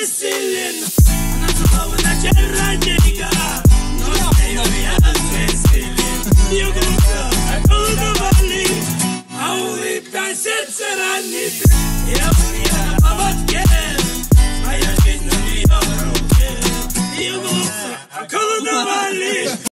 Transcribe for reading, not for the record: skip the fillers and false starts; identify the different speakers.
Speaker 1: бессилен. Она словно чародейка, но с нею я бессилен. Ее глаза околдовали, а улыбка сердце ранит. Я